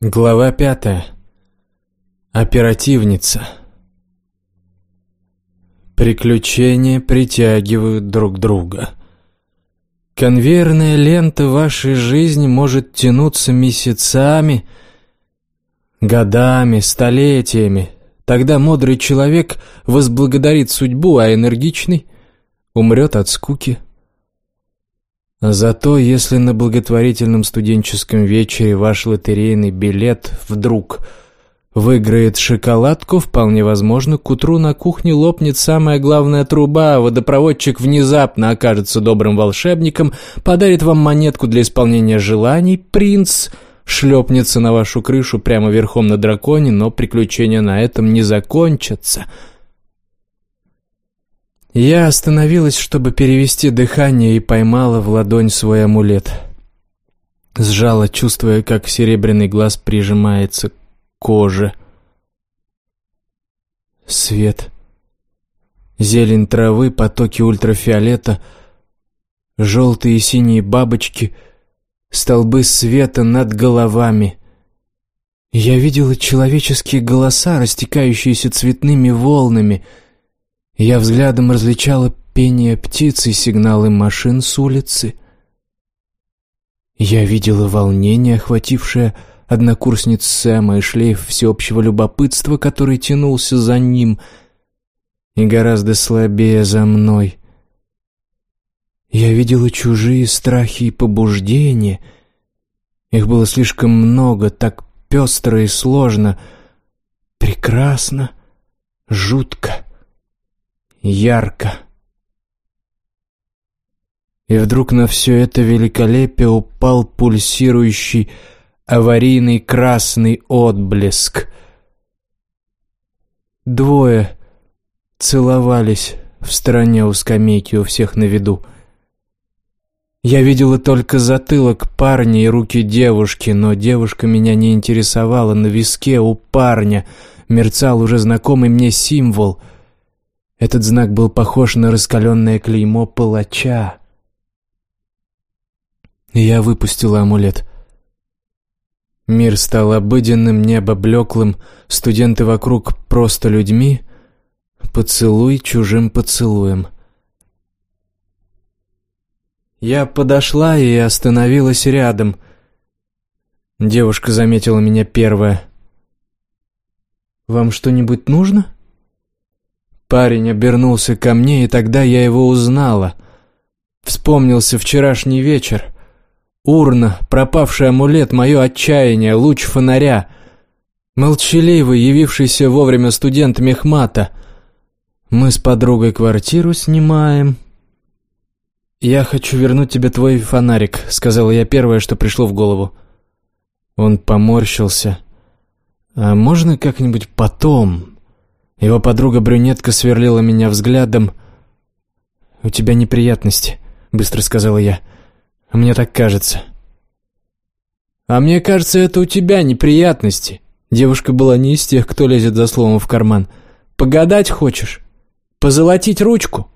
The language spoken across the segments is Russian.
Глава 5. Оперативница. Приключения притягивают друг друга. Конвейерная лента вашей жизни может тянуться месяцами, годами, столетиями. Тогда мудрый человек возблагодарит судьбу, а энергичный умрет от скуки. Зато если на благотворительном студенческом вечере ваш лотерейный билет вдруг выиграет шоколадку, вполне возможно, к утру на кухне лопнет самая главная труба, а водопроводчик внезапно окажется добрым волшебником, подарит вам монетку для исполнения желаний, принц шлепнется на вашу крышу прямо верхом на драконе, но приключения на этом не закончатся. Я остановилась, чтобы перевести дыхание, и поймала в ладонь свой амулет. Сжала, чувствуя, как серебряный глаз прижимается к коже. Свет, зелень травы, потоки ультрафиолета, желтые и синие бабочки, столбы света над головами. Я видела человеческие голоса, растекающиеся цветными волнами. Я взглядом различала пение птиц и сигналы машин с улицы. Я видела волнение, охватившее однокурсниц Сэма, и шлейф всеобщего любопытства, который тянулся за ним и гораздо слабее за мной. Я видела чужие страхи и побуждения. Их было слишком много, так пестро и сложно, прекрасно, жутко, ярко. И вдруг на все это великолепие упал пульсирующий аварийный красный отблеск. Двое целовались в стороне у скамейки, у всех на виду. Я видела только затылок парня и руки девушки, но девушка меня не интересовала. На виске у парня мерцал уже знакомый мне символ. Этот знак был похож на раскаленное клеймо палача. Я выпустила амулет. Мир стал обыденным, небо блеклым, студенты вокруг просто людьми, поцелуй чужим поцелуем. Я подошла и остановилась рядом. Девушка заметила меня первая. «Вам что-нибудь нужно?» Парень обернулся ко мне, и тогда я его узнала. Вспомнился вчерашний вечер. Урна, пропавший амулет, мое отчаяние, луч фонаря. Молчаливый, явившийся вовремя студент мехмата. Мы с подругой квартиру снимаем. «Я хочу вернуть тебе твой фонарик», — сказала я первое, что пришло в голову. Он поморщился. «А можно как-нибудь потом?» Его подруга-брюнетка сверлила меня взглядом. «У тебя неприятности», — быстро сказала я. «Мне так кажется». «А мне кажется, это у тебя неприятности». Девушка была не из тех, кто лезет за словом в карман. «Погадать хочешь? Позолотить ручку?»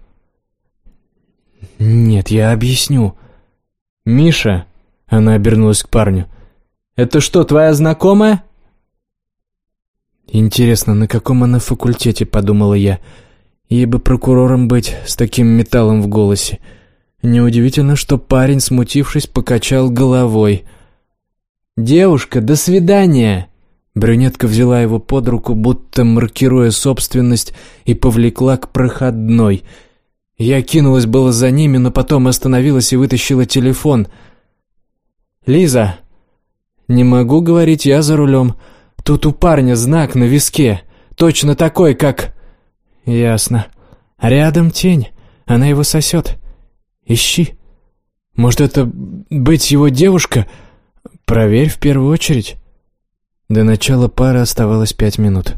«Нет, я объясню». «Миша», — она обернулась к парню, — «это что, твоя знакомая?» «Интересно, на каком она факультете?» — подумала я. Ей бы прокурором быть с таким металлом в голосе. Неудивительно, что парень, смутившись, покачал головой. «Девушка, до свидания!» Брюнетка взяла его под руку, будто маркируя собственность, и повлекла к проходной. Я кинулась было за ними, но потом остановилась и вытащила телефон. «Лиза!» «Не могу говорить, я за рулем. Тут у парня знак на виске, точно такой, как...» «Ясно. Рядом тень, она его сосет. Ищи. Может, это быть его девушка? Проверь в первую очередь». До начала пары оставалось 5 минут.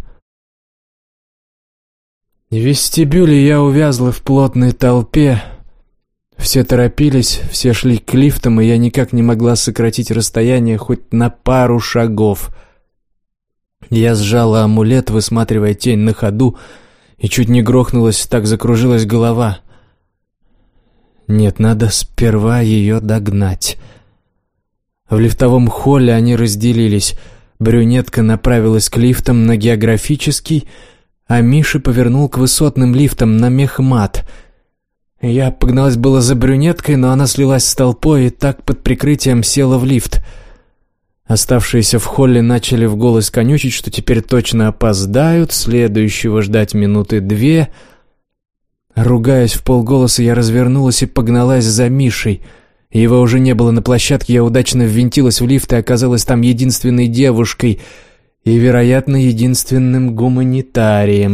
В вестибюле я увязла в плотной толпе. Все торопились, все шли к лифтам, и я никак не могла сократить расстояние хоть на пару шагов. Я сжала амулет, высматривая тень на ходу, и чуть не грохнулась, так закружилась голова. Нет, надо сперва ее догнать. В лифтовом холле они разделились. Брюнетка направилась к лифтам на Географический, а Миша повернул к высотным лифтам на Мехмат. Я погналась было за брюнеткой, но она слилась с толпой и так под прикрытием села в лифт. Оставшиеся в холле начали в голос конючить, что теперь точно опоздают, следующего ждать минуты 2. Ругаясь вполголоса, я развернулась и погналась за Мишей. Его уже не было на площадке, я удачно ввинтилась в лифт и оказалась там единственной девушкой и, вероятно, единственным гуманитарием.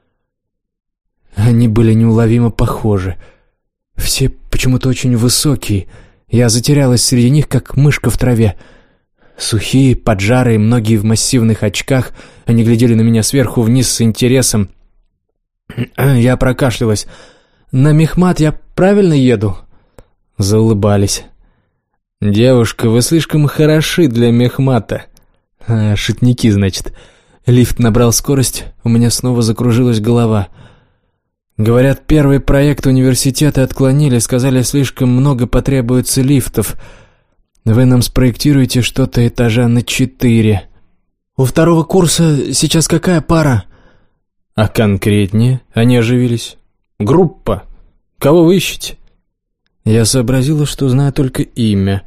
Они были неуловимо похожи. Все почему-то очень высокие. Я затерялась среди них, как мышка в траве. Сухие, поджарые, многие в массивных очках. Они глядели на меня сверху вниз с интересом. Я прокашлялась. «На Мехмат я правильно еду?» Заулыбались. «Девушка, вы слишком хороши для Мехмата». Шутники, значит. Лифт набрал скорость, у меня снова закружилась голова. Говорят, первый проект университета отклонили, сказали, слишком много потребуется лифтов. Вы нам спроектируете что-то этажа на 4. У второго курса сейчас какая пара? А конкретнее? Они оживились. Группа. Кого вы ищете? Я сообразила, что знаю только имя.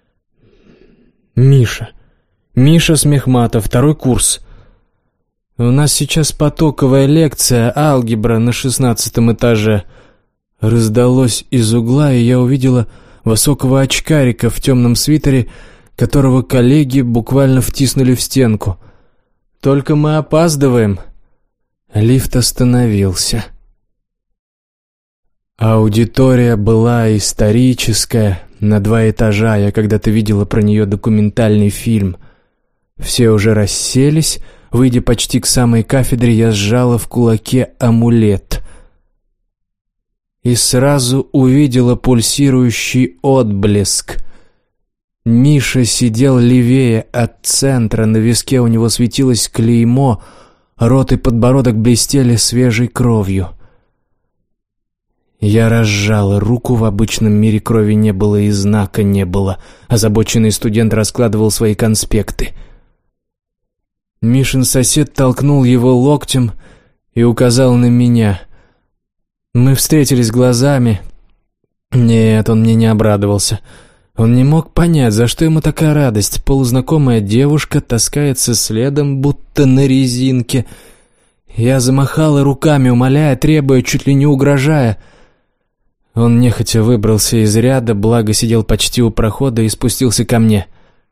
Миша. Миша с Мехмата, второй курс. У нас сейчас потоковая лекция, алгебра на 16 этаже. Раздалось из угла, и я увидела высокого очкарика в темном свитере, которого коллеги буквально втиснули в стенку. Только мы опаздываем. Лифт остановился. Аудитория была историческая, на 2 этажа, я когда-то видела про нее документальный фильм. Все уже расселись. Выйдя почти к самой кафедре, я сжала в кулаке амулет. И сразу увидела пульсирующий отблеск. Миша сидел левее от центра, на виске у него светилось клеймо, рот и подбородок блестели свежей кровью. Я разжала руку, в обычном мире крови не было и знака не было. Озабоченный студент раскладывал свои конспекты. Мишин сосед толкнул его локтем и указал на меня. Мы встретились глазами. Нет, он мне не обрадовался. Он не мог понять, за что ему такая радость. Полузнакомая девушка таскается следом, будто на резинке. Я замахала руками, умоляя, требуя, чуть ли не угрожая. Он нехотя выбрался из ряда, благо сидел почти у прохода и спустился ко мне.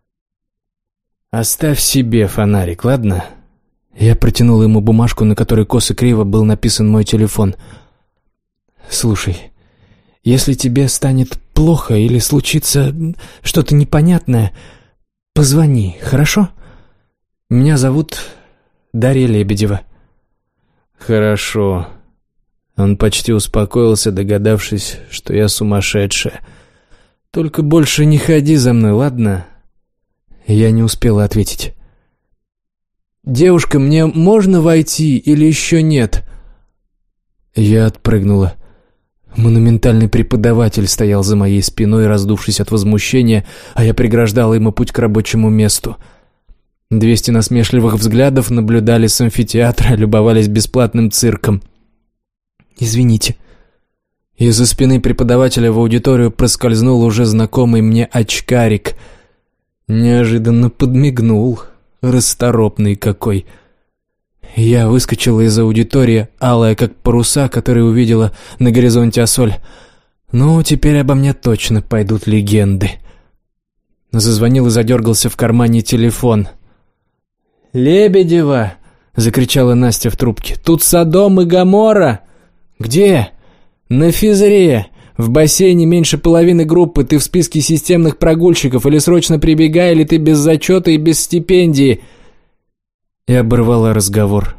«Оставь себе фонарик, ладно?» Я протянул ему бумажку, на которой косо-криво был написан мой телефон. «Слушай, если тебе станет плохо или случится что-то непонятное, позвони, хорошо? Меня зовут Дарья Лебедева». «Хорошо». Он почти успокоился, догадавшись, что я сумасшедшая. «Только больше не ходи за мной, ладно?» Я не успела ответить. «Девушка, мне можно войти или еще нет?» Я отпрыгнула. Монументальный преподаватель стоял за моей спиной, раздувшись от возмущения, а я преграждала ему путь к рабочему месту. 200 насмешливых взглядов наблюдали с амфитеатра, любовались бесплатным цирком. «Извините». Из-за спины преподавателя в аудиторию проскользнул уже знакомый мне очкарик. Неожиданно подмигнул, расторопный какой. Я выскочила из аудитории, алая как паруса, которые увидела на горизонте Ассоль. Ну, теперь обо мне точно пойдут легенды. Зазвонил и задергался в кармане телефон. «Лебедева!» — закричала Настя в трубке. «Тут Содом и Гоморра!» «Где?» «На физре. В бассейне меньше половины группы. Ты в списке системных прогульщиков. Или срочно прибегай, или ты без зачета и без стипендии». И оборвала разговор.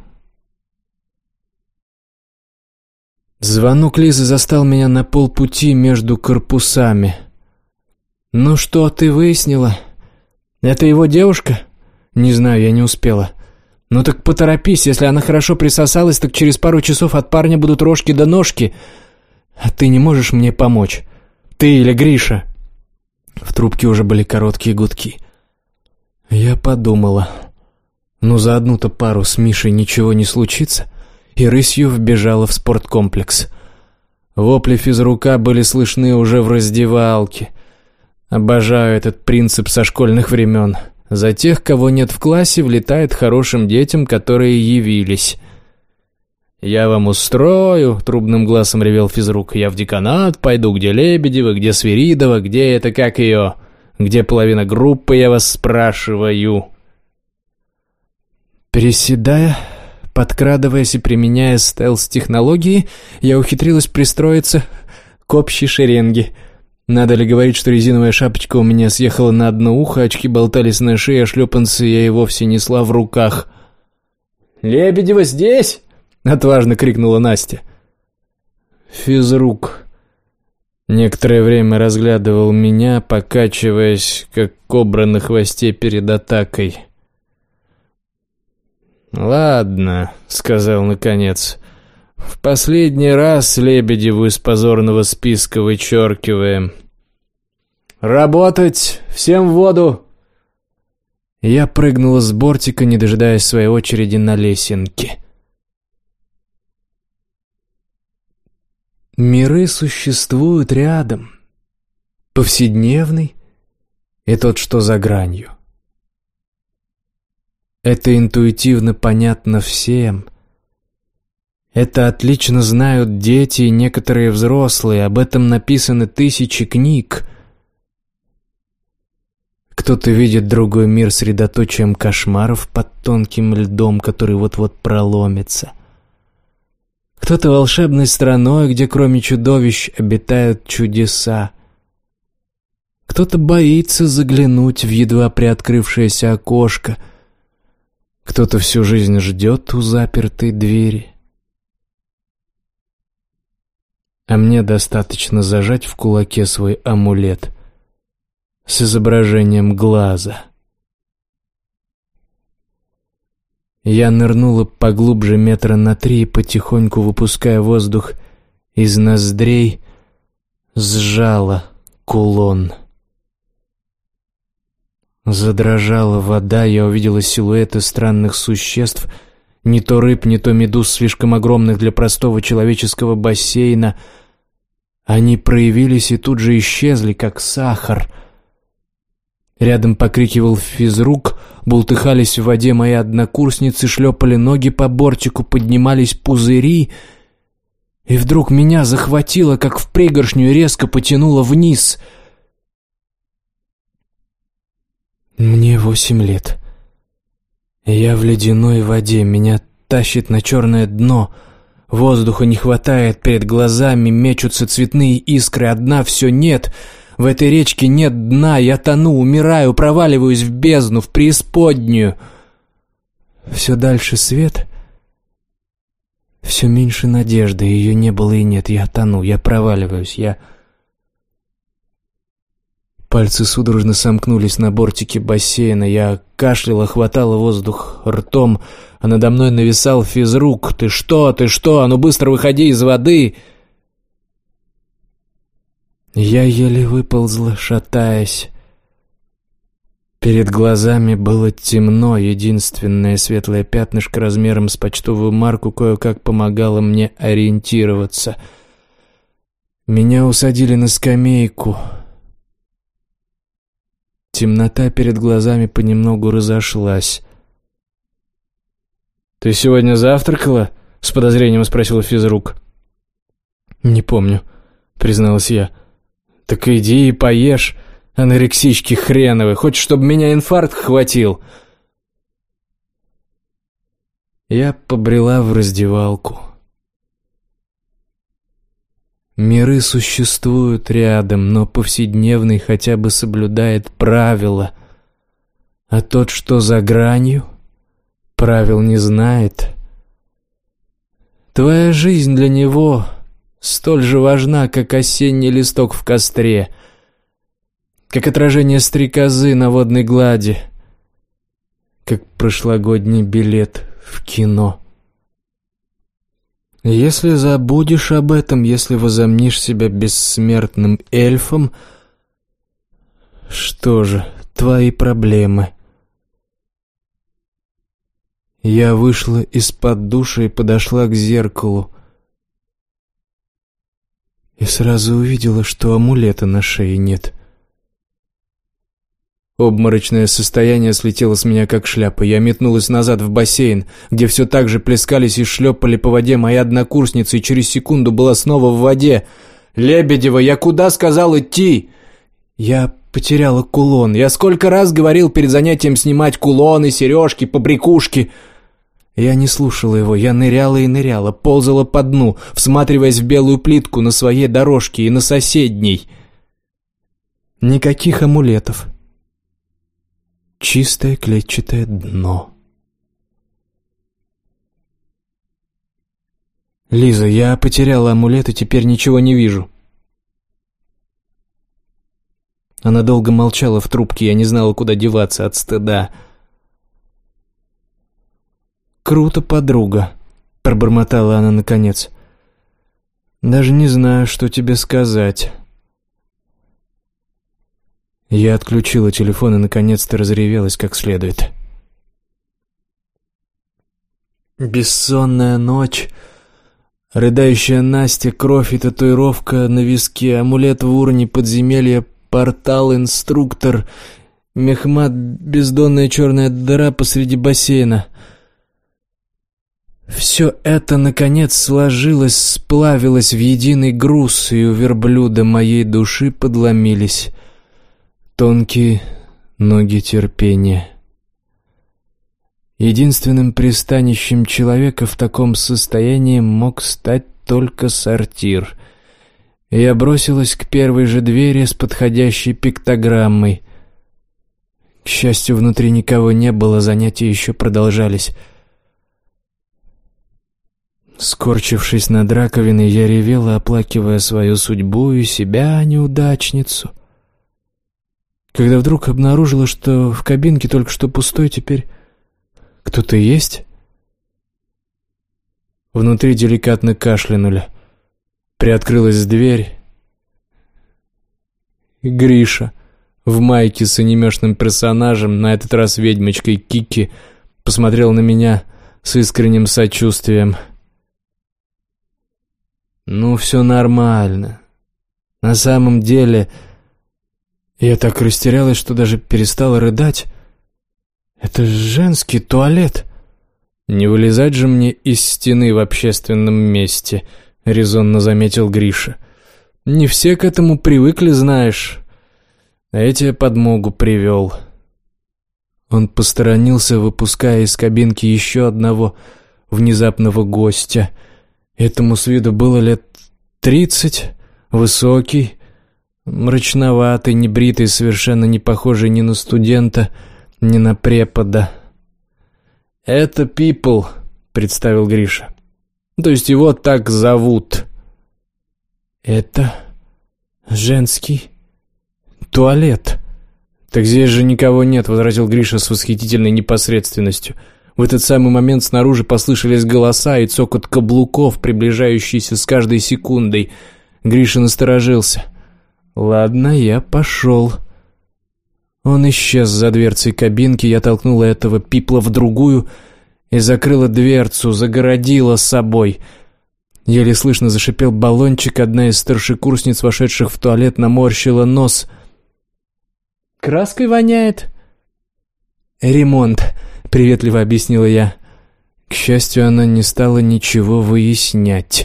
Звонок Лизы застал меня на полпути между корпусами. «Ну что, ты выяснила? Это его девушка?» «Не знаю, я не успела». «Ну так поторопись, если она хорошо присосалась, так через пару часов от парня будут рожки до ножки. А ты не можешь мне помочь? Ты или Гриша?» В трубке уже были короткие гудки. Я подумала. Ну, за одну-то пару с Мишей ничего не случится, и рысью вбежала в спорткомплекс. Вопли физрука были слышны уже в раздевалке. Обожаю этот принцип со школьных времен. За тех, кого нет в классе, влетает хорошим детям, которые явились. «Я вам устрою», — трубным глазом ревел физрук. «Я в деканат пойду, где Лебедева, где Свиридова, где это, как ее, где половина группы, я вас спрашиваю». Приседая, подкрадываясь и применяя стелс-технологии, я ухитрилась пристроиться к общей шеренге. Надо ли говорить, что резиновая шапочка у меня съехала на одно ухо, очки болтались на шее, а шлепанцы я и вовсе несла в руках. «Лебедева здесь?» — отважно крикнула Настя. Физрук некоторое время разглядывал меня, покачиваясь, как кобра на хвосте перед атакой. «Ладно», — сказал наконец, — «в последний раз Лебедеву из позорного списка вычеркиваем. Работать! Всем в воду!» Я прыгнула с бортика, не дожидаясь своей очереди на лесенке. Миры существуют рядом. Повседневный и тот, что за гранью. Это интуитивно понятно всем. Это отлично знают дети и некоторые взрослые, об этом написаны тысячи книг. Кто-то видит другой мир средоточием кошмаров под тонким льдом, который вот-вот проломится. Кто-то волшебной страной, где кроме чудовищ обитают чудеса. Кто-то боится заглянуть в едва приоткрывшееся окошко. Кто-то всю жизнь ждет у запертой двери. А мне достаточно зажать в кулаке свой амулет с изображением глаза. Я нырнула поглубже 3 метра и, потихоньку выпуская воздух из ноздрей, сжала кулон. Задрожала вода, я увидела силуэты странных существ, не то рыб, не то медуз, слишком огромных для простого человеческого бассейна. Они проявились и тут же исчезли, как сахар. Рядом покрикивал физрук, бултыхались в воде мои однокурсницы, шлепали ноги по бортику, поднимались пузыри. И вдруг меня захватило, как в пригоршню, и резко потянуло вниз. Мне 8 лет. Я в ледяной воде, меня тащит на черное дно. Воздуха не хватает, перед глазами мечутся цветные искры, а дна все нет. В этой речке нет дна, я тону, умираю, проваливаюсь в бездну, в преисподнюю. Все дальше свет, все меньше надежды, ее не было и нет. Я тону, я проваливаюсь, Пальцы судорожно сомкнулись на бортике бассейна. Я кашляла, хватала воздух ртом, а надо мной нависал физрук. «Ты что? Ты что? А ну быстро выходи из воды!» Я еле выползла, шатаясь. Перед глазами было темно, единственное светлое пятнышко размером с почтовую марку кое-как помогало мне ориентироваться. Меня усадили на скамейку. Темнота перед глазами понемногу разошлась. «Ты сегодня завтракала?» — с подозрением спросил физрук. «Не помню», — призналась я. «Так иди и поешь, анорексички хреновы. Хочешь, чтобы меня инфаркт хватил?» Я побрела в раздевалку. Миры существуют рядом, но повседневный хотя бы соблюдает правила, а тот, что за гранью, правил не знает. Твоя жизнь для него столь же важна, как осенний листок в костре, как отражение стрекозы на водной глади, как прошлогодний билет в кино. Если забудешь об этом, если возомнишь себя бессмертным эльфом, что же, твои проблемы. Я вышла из-под душа и подошла к зеркалу. И сразу увидела, что амулета на шее нет. Обморочное состояние слетело с меня как шляпа. Я метнулась назад в бассейн, где все так же плескались и шлепали по воде мои однокурсницы, и через секунду была снова в воде. «Лебедева, я куда сказал идти?» «Я потеряла кулон. Я сколько раз говорил перед занятием снимать кулоны, сережки, побрякушки». Я не слушала его, я ныряла и ныряла, ползала по дну, всматриваясь в белую плитку на своей дорожке и на соседней. Никаких амулетов. Чистое клетчатое дно. «Лиза, я потеряла амулет и теперь ничего не вижу». Она долго молчала в трубке, я не знала, куда деваться от стыда. «Круто, подруга», — пробормотала она наконец. «Даже не знаю, что тебе сказать». Я отключила телефон и наконец-то разревелась как следует. Бессонная ночь, рыдающая Настя, кровь и татуировка на виске, амулет в урне, подземелье, портал, инструктор, Мехмат, бездонная черная дыра посреди бассейна. Все это, наконец, сложилось, сплавилось в единый груз, и у верблюда моей души подломились тонкие ноги терпения. Единственным пристанищем человека в таком состоянии мог стать только сортир. Я бросилась к первой же двери с подходящей пиктограммой. К счастью, внутри никого не было, занятия еще продолжались. Скорчившись над раковиной, я ревела, оплакивая свою судьбу и себя, неудачницу. Когда вдруг обнаружила, что в кабинке только что пустой, теперь кто-то есть. Внутри деликатно кашлянули. Приоткрылась дверь. И Гриша в майке с анимешным персонажем, на этот раз ведьмочкой Кики, посмотрел на меня с искренним сочувствием. «Ну, все нормально. На самом деле...» Я так растерялась, что даже перестала рыдать. «Это женский туалет». «Не вылезать же мне из стены в общественном месте», — резонно заметил Гриша. «Не все к этому привыкли, знаешь. А я тебе подмогу привел». Он посторонился, выпуская из кабинки еще одного внезапного гостя. Этому с виду было лет 30, высокий, мрачноватый, небритый, совершенно не похожий ни на студента, ни на препода. «Это Пипл», — представил Гриша. «То есть его так зовут». «Это женский туалет». «Так здесь же никого нет», — возразил Гриша с восхитительной непосредственностью. В этот самый момент снаружи послышались голоса и цокот каблуков, приближающиеся с каждой секундой. Гриша насторожился. «Ладно, я пошел». Он исчез за дверцей кабинки, я толкнула этого Пипла в другую и закрыла дверцу, загородила с собой. Еле слышно зашипел баллончик, одна из старшекурсниц, вошедших в туалет, наморщила нос. «Краской воняет?» «Ремонт», — приветливо объяснила я. К счастью, она не стала ничего выяснять.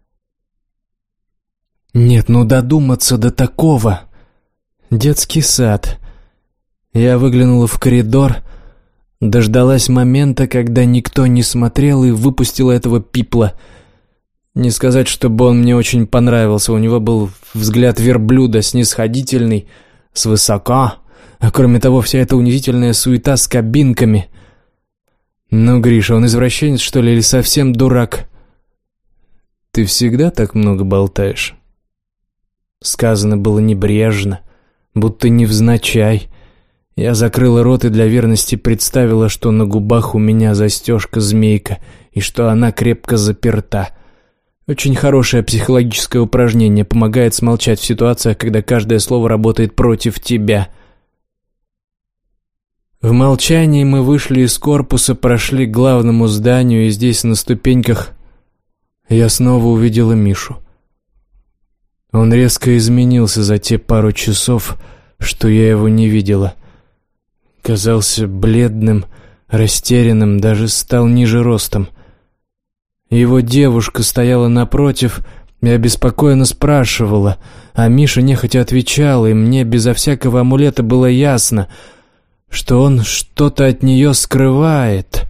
Нет, ну додуматься до такого. Детский сад. Я выглянула в коридор, дождалась момента, когда никто не смотрел, и выпустила этого Пипла. Не сказать, чтобы он мне очень понравился. У него был взгляд верблюда, снисходительный, свысока. А кроме того, вся эта унизительная суета с кабинками. Ну, Гриша, он извращенец, что ли, или совсем дурак? Ты всегда так много болтаешь? Сказано было небрежно, будто невзначай. Я закрыла рот и для верности представила, что на губах у меня застежка-змейка, и что она крепко заперта. Очень хорошее психологическое упражнение, помогает смолчать в ситуациях, когда каждое слово работает против тебя. В молчании мы вышли из корпуса, прошли к главному зданию, и здесь на ступеньках я снова увидела Мишу. Он резко изменился за те пару часов, что я его не видела. Казался бледным, растерянным, даже стал ниже ростом. Его девушка стояла напротив и обеспокоенно спрашивала, а Миша нехотя отвечал, и мне безо всякого амулета было ясно, что он что-то от нее скрывает.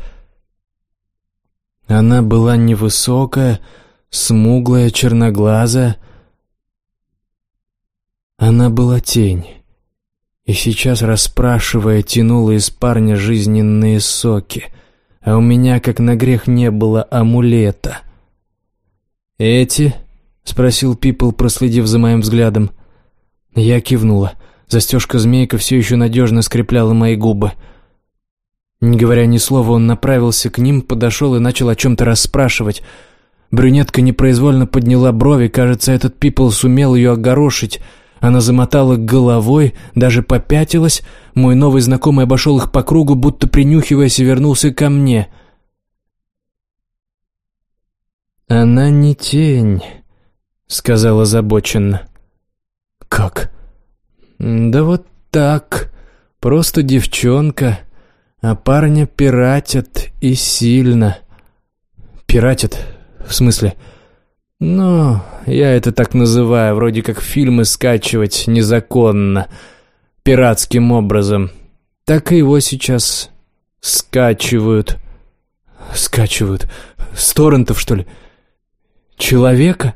Она была невысокая, смуглая, черноглазая. Она была тень, и сейчас, расспрашивая, тянула из парня жизненные соки, а у меня, как на грех, не было амулета. «Эти?» — спросил Пипл, проследив за моим взглядом. Я кивнула. Застежка-змейка все еще надежно скрепляла мои губы. Не говоря ни слова, он направился к ним, подошел и начал о чем-то расспрашивать. Брюнетка непроизвольно подняла брови, кажется, этот Пипл сумел ее огорошить. Она замотала головой, даже попятилась. Мой новый знакомый обошел их по кругу, будто принюхиваясь, и вернулся ко мне. «Она не тень», — сказал озабоченно. «Как?» «Да вот так. Просто девчонка, а парня пиратят и сильно». «Пиратят? В смысле?» «Ну, я это так называю, вроде как фильмы скачивать незаконно, пиратским образом. Так и его сейчас скачивают». «Скачивают? С торрентов, что ли? Человека?»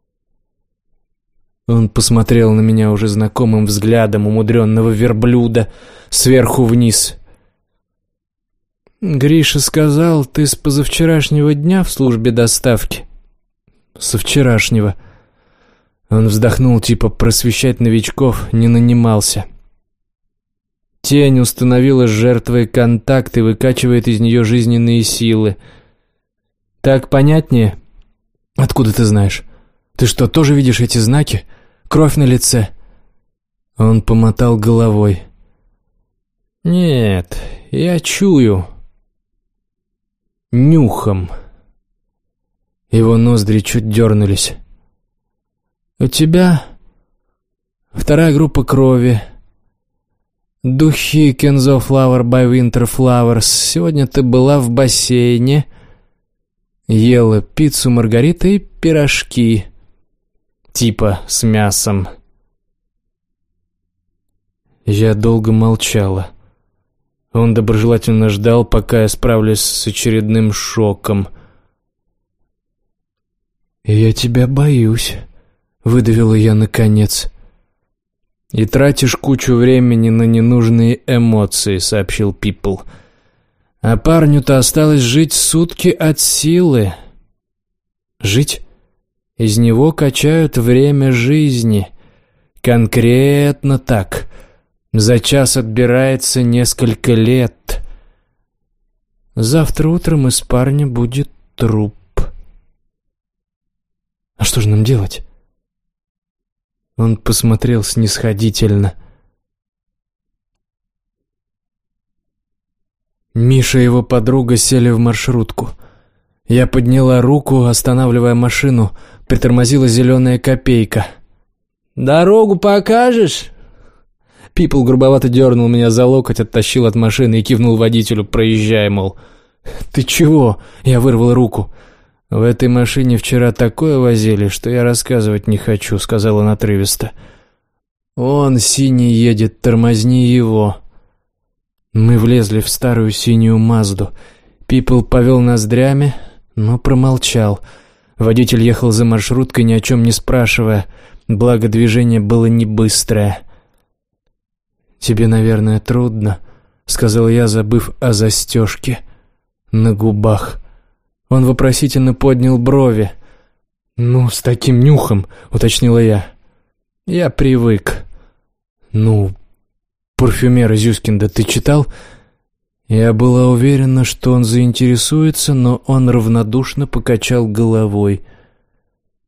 Он посмотрел на меня уже знакомым взглядом умудренного верблюда сверху вниз. «Гриша сказал, ты с позавчерашнего дня в службе доставки?» «Со вчерашнего». Он вздохнул, типа просвещать новичков не нанимался. Тень установила с жертвой контакт и выкачивает из нее жизненные силы. «Так понятнее?» «Откуда ты знаешь? Ты что, тоже видишь эти знаки? Кровь на лице?» Он помотал головой. «Нет, я чую. Нюхом». Его ноздри чуть дернулись. «У тебя вторая группа крови. Духи Kenzo Flower by Winter Flowers. Сегодня ты была в бассейне, ела пиццу Маргарита и пирожки, типа с мясом». Я долго молчала. Он доброжелательно ждал, пока я справлюсь с очередным шоком. «Я тебя боюсь», — выдавила я наконец. «И тратишь кучу времени на ненужные эмоции», — сообщил Пипл. «А парню-то осталось жить сутки от силы». «Жить?» «Из него качают время жизни. Конкретно так. За час отбирается несколько лет. Завтра утром из парня будет труп». «А что же нам делать?» Он посмотрел снисходительно. Миша и его подруга сели в маршрутку. Я подняла руку, останавливая машину. Притормозила зеленая копейка. «Дорогу покажешь?» Пипл грубовато дернул меня за локоть, оттащил от машины и кивнул водителю, проезжая, мол. «Ты чего?» Я вырвал руку. «В этой машине вчера такое возили, что я рассказывать не хочу», — сказал он отрывисто. «Он синий едет, тормозни его». Мы влезли в старую синюю Мазду. Пипл повел ноздрями, но промолчал. Водитель ехал за маршруткой, ни о чем не спрашивая, благо движение было не быстрое. «Тебе, наверное, трудно», — сказал я, забыв о застежке на губах. Он вопросительно поднял брови. «Ну, с таким нюхом», — уточнила я. «Я привык». «Ну, парфюмера Зюскинда ты читал?» Я была уверена, что он заинтересуется, но он равнодушно покачал головой.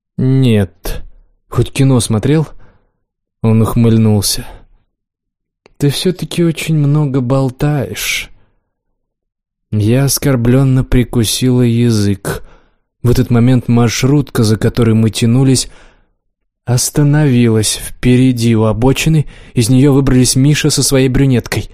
«Нет. Хоть кино смотрел?» Он ухмыльнулся. ты все-таки очень много болтаешь». Я оскорбленно прикусила язык. В этот момент маршрутка, за которой мы тянулись, остановилась впереди у обочины. Из нее выбрались Миша со своей брюнеткой.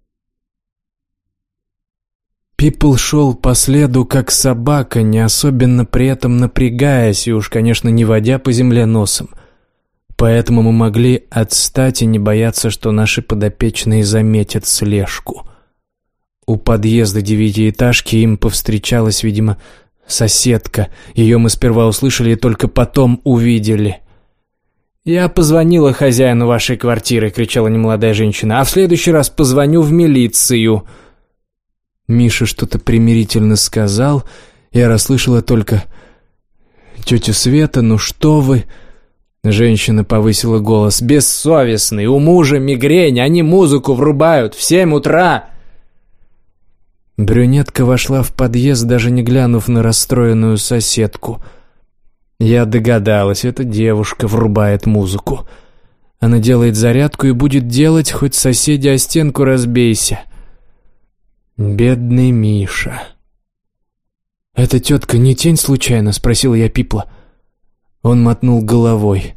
Пипл шел по следу, как собака, не особенно при этом напрягаясь и уж, конечно, не водя по земле носом. Поэтому мы могли отстать и не бояться, что наши подопечные заметят слежку. У подъезда 9-этажки им повстречалась, видимо, соседка. Ее мы сперва услышали и только потом увидели. «Я позвонила хозяину вашей квартиры», — кричала немолодая женщина, «а в следующий раз позвоню в милицию». Миша что-то примирительно сказал. Я расслышала только: «Тетя Света, ну что вы...» Женщина повысила голос: «Бессовестный, у мужа мигрень, они музыку врубают в 7 утра». Брюнетка вошла в подъезд, даже не глянув на расстроенную соседку. Я догадалась, эта девушка врубает музыку. Она делает зарядку и будет делать, хоть соседи о стенку разбейся. Бедный Миша. «Эта тетка не тень случайно?» — спросила я Пипла. Он мотнул головой.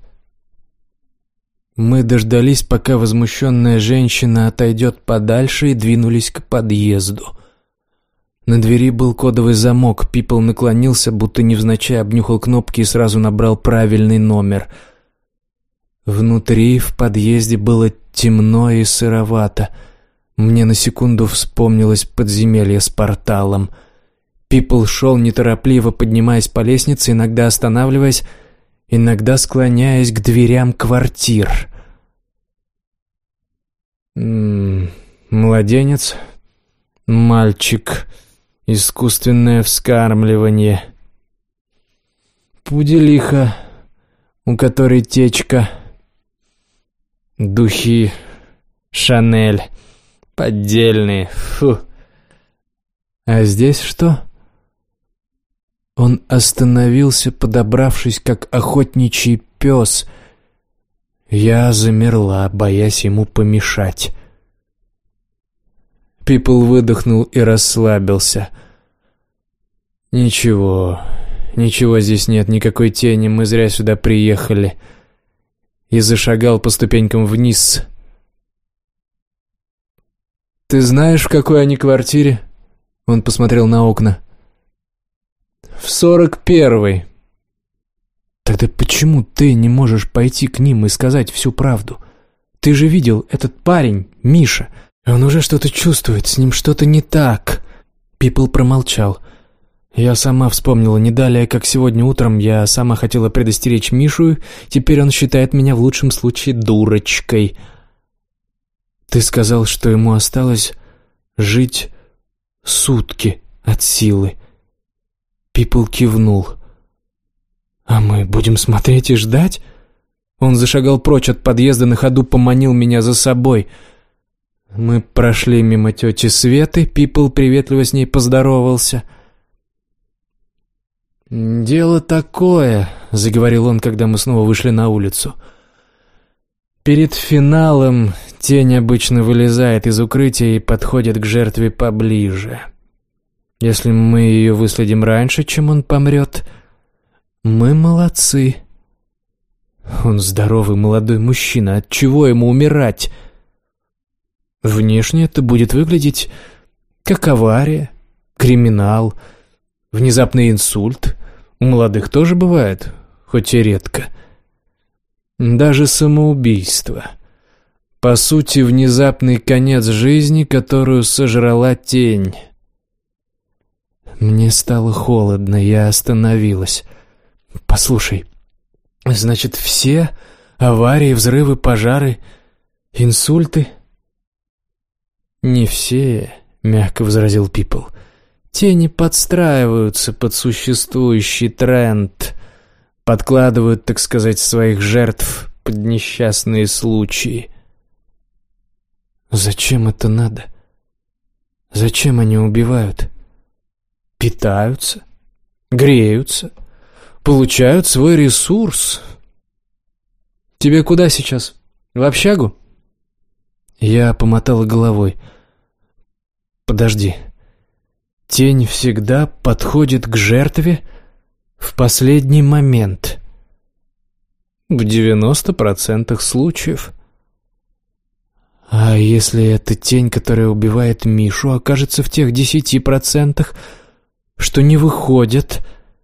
Мы дождались, пока возмущенная женщина отойдет подальше, и двинулись к подъезду. На двери был кодовый замок. Пипл наклонился, будто невзначай обнюхал кнопки и сразу набрал правильный номер. Внутри, в подъезде, было темно и сыровато. Мне на секунду вспомнилось подземелье с порталом. Пипл шел неторопливо, поднимаясь по лестнице, иногда останавливаясь, иногда склоняясь к дверям квартир. Младенец, мальчик, искусственное вскармливание, пуделиха, у которой течка, духи Шанель, поддельные, фу. А здесь что? Он остановился, подобравшись, как охотничий пес. Я замерла, боясь ему помешать. Пипл выдохнул и расслабился. «Ничего здесь нет, никакой тени, мы зря сюда приехали». И зашагал по ступенькам вниз. «Ты знаешь, в какой они квартире?» Он посмотрел на окна. «В 41-й». «Тогда почему ты не можешь пойти к ним и сказать всю правду? Ты же видел, этот парень, Миша, он уже что-то чувствует, с ним что-то не так». Пипл промолчал. Я сама вспомнила, не далее, как сегодня утром я сама хотела предостеречь Мишу, теперь он считает меня в лучшем случае дурочкой. «Ты сказал, что ему осталось жить сутки от силы». Пипл кивнул. «А мы будем смотреть и ждать?» Он зашагал прочь от подъезда, на ходу поманил меня за собой. Мы прошли мимо тети Светы, Пипл приветливо с ней поздоровался. «Дело такое», — заговорил он, когда мы снова вышли на улицу. «Перед финалом тень обычно вылезает из укрытия и подходит к жертве поближе. Если мы ее выследим раньше, чем он помрет, мы молодцы. Он здоровый молодой мужчина, от чего ему умирать? Внешне это будет выглядеть как авария, криминал, внезапный инсульт. У молодых тоже бывает, хоть и редко. Даже самоубийство. По сути, внезапный конец жизни, которую сожрала тень». Мне стало холодно, я остановилась. «Послушай, значит, все аварии, взрывы, пожары, инсульты?» «Не все», — мягко возразил Пипл. «Тени подстраиваются под существующий тренд, подкладывают, так сказать, своих жертв под несчастные случаи». «Зачем это надо? Зачем они убивают?» «Питаются, греются, получают свой ресурс. Тебе куда сейчас? В общагу?» Я помотала головой. «Подожди. Тень всегда подходит к жертве в последний момент?» «В 90% случаев». «А если эта тень, которая убивает Мишу, окажется в тех 10%, что не выходят?»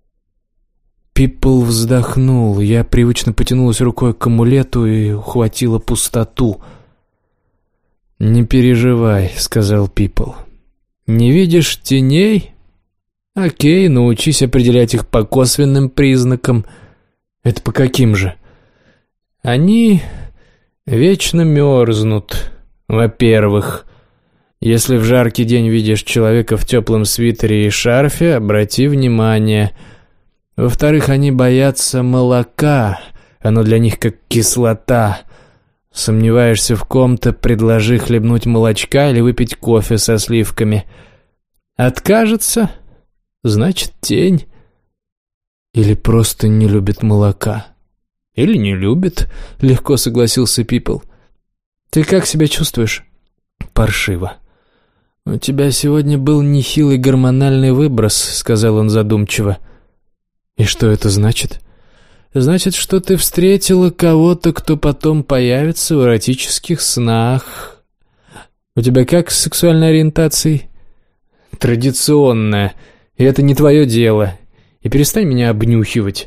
Пипл вздохнул. Я привычно потянулась рукой к амулету и ухватила пустоту. «Не переживай», — сказал Пипл. «Не видишь теней? Окей, научись определять их по косвенным признакам». «Это по каким же?» «Они вечно мерзнут. Во-первых, если в жаркий день видишь человека в теплом свитере и шарфе, обрати внимание. Во-вторых, они боятся молока, оно для них как кислота. Сомневаешься в ком-то, предложи хлебнуть молочка или выпить кофе со сливками. Откажется, значит, тень. Или просто не любит молока. Или не любит», — легко согласился Пипл. «Ты как себя чувствуешь?» «Паршиво». «У тебя сегодня был нехилый гормональный выброс», — сказал он задумчиво. «И что это значит?» «Значит, что ты встретила кого-то, кто потом появится в эротических снах. У тебя как с сексуальной ориентацией?» «Традиционная, и это не твое дело. И перестань меня обнюхивать».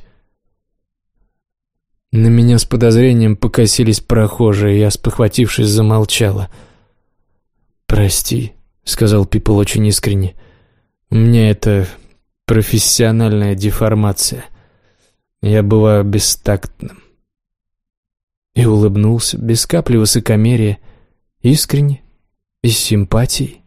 На меня с подозрением покосились прохожие, я, спохватившись, замолчала. «Прости», — сказал Пипл очень искренне. «У меня это профессиональная деформация. Я бываю бестактным». И улыбнулся, без капли высокомерия, искренне и с симпатией.